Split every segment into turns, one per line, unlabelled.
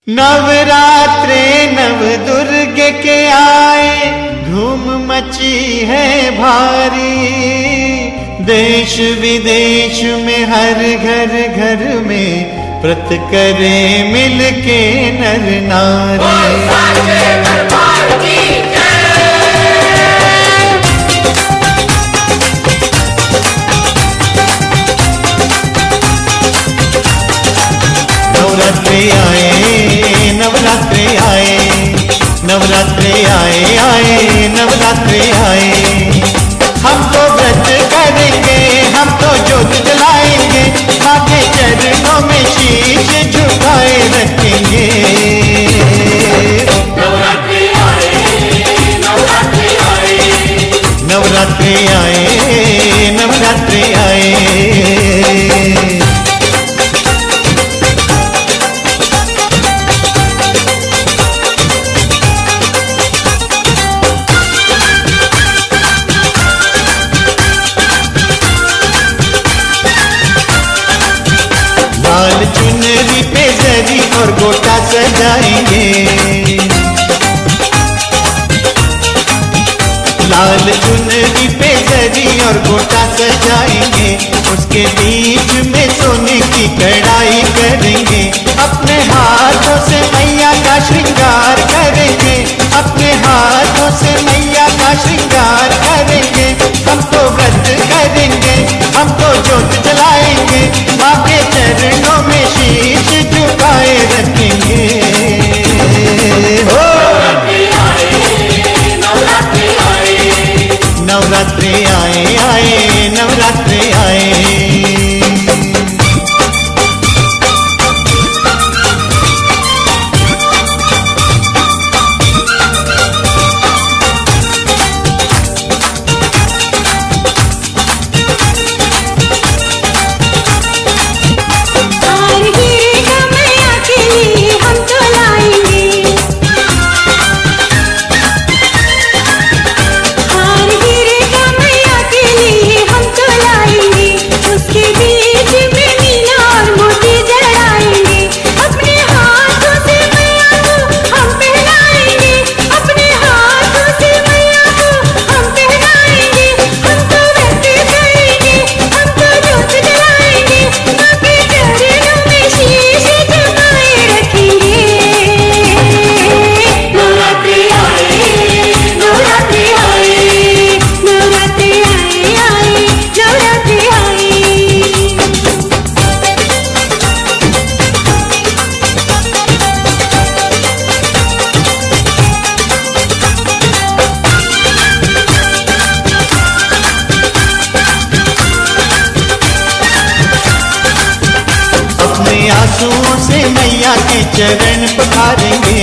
नवरात्रे नव दुर्गे के आए, धूम मची है भारी। देश विदेश में हर घर घर में व्रत करे मिलके नर नारी। नवरात्रे आए, नवरात्रे आए, नवरात्रे आए आए, नवरात्रे आए। हम तो व्रत करेंगे, हम तो ज्योत जलाएंगे, माँ के चरणों में शीश झुकाए रखेंगे।
नवरात्रे आए, नवरात्रे आए,
नवरात्रे आए, नवरात्रे आए। लाल चुनरी पे जरी और गोटा सजाएंगे, लाल चुनरी पे जरी और गोटा सजाएंगे। उसके बीच में सोने की कढ़ाई करेंगे, अपने हाथों से मैया का श्रृंगार करेंगे, अपने हाथों से मैया का श्रृंगार करेंगे। हम तो व्रत करेंगे, हम तो ज्योत जलाएंगे, माँ के चरणों में शीश झुकाए रखेंगे। हो
नवरात्रे आए,
नवरात्रे आए आए, नवरात्रे आए। आंसुओं से मैया के चरण पखारेंगे,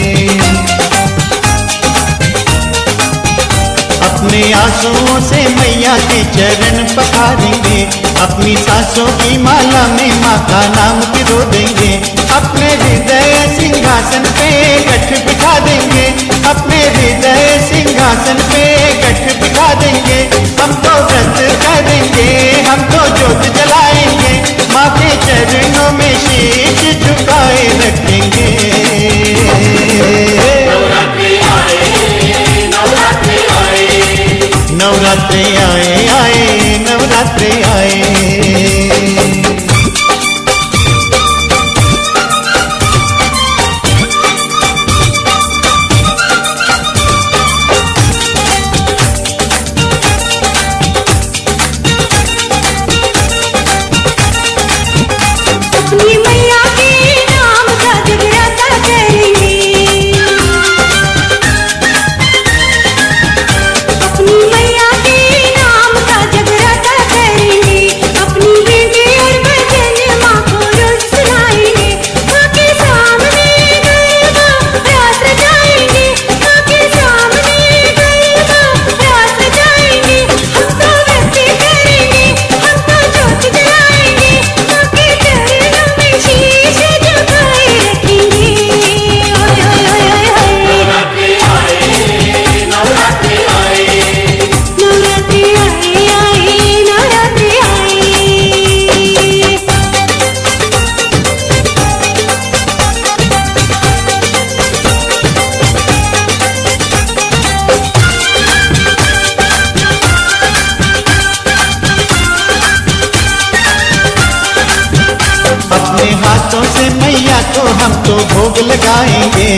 अपने आंसुओं से मैया के चरण पखारेंगे। अपनी सांसों की माला में माँ का नाम पिरो देंगे, अपने हृदय सिंहासन पे गठ बिठा देंगे, अपने हृदय सिंहासन पे गठ बिठा देंगे। हम तो व्रत करेंगे, हम तो ज्योत जलाएंगे, माँ के चरणों में शीश झुकाए रखेंगे।
नवरात्रे आए, नवरात्रे आए,
नवरात्रे आए आए, नवरात्रे आए।
अपनी मैया के नाम का जगराता करेंगे, अपनी मैया के नाम
से मैया को हम तो भोग लगाएंगे,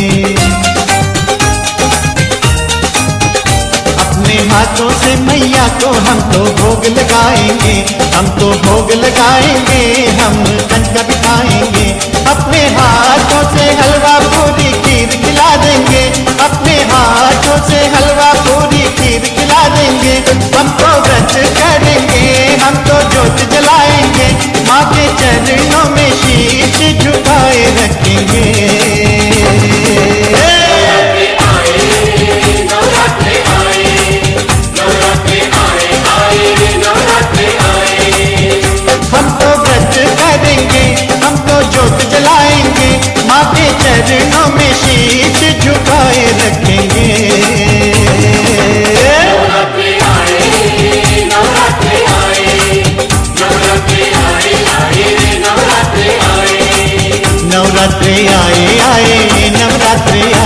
अपने हाथों से मैया को हम तो भोग लगाएंगे, हम तो भोग लगाएंगे, हम कंजका बिठाएंगे, अपने हाथों से हलवा पूरी खीर खिला देंगे, अपने हाथों से हलवा पूरी खीर खिला देंगे। हम तो व्रत करेंगे, हम तो जोत जलाएंगे, माँ के चरणों में शीश झुकाए रखेंगे। हम तो व्रत करेंगे, हम तो जोत जलाएंगे, माँ के चरणों में शीश झुकाए रखेंगे। नवरात्रि आए आए नवरात्रि